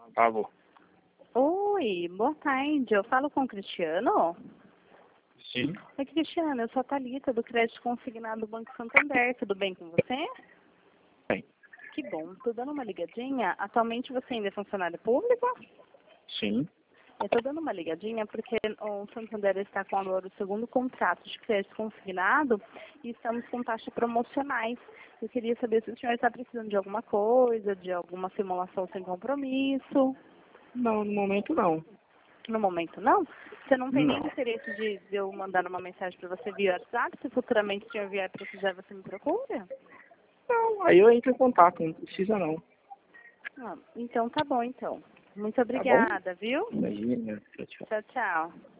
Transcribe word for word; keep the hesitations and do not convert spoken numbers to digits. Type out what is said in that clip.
Alô. Oi, boa tarde. Eu falo com o Cristiano? Sim. Oi, Cristiano, eu sou a Thalita, do Crédito Consignado do Banco Santander. Tudo bem com você? Bem. Que bom. Tô dando uma ligadinha. Atualmente você ainda é funcionário público? Sim. Eu tô dando uma ligadinha porque o Santander está com agora o segundo contrato de crédito consignado e estamos com taxas promocionais. Eu queria saber se o senhor está precisando de alguma coisa, de alguma simulação sem compromisso. Não, no momento não. No momento não? Você não tem nenhum Não. interesse de, de eu mandar uma mensagem para você via WhatsApp? Se futuramente o senhor vier precisar, você me procura? Não, aí eu entro em contato, não precisa não. Ah, então tá bom, então. Muito Tá bom? obrigada, viu? Imagina. Tchau, tchau. Tchau, tchau.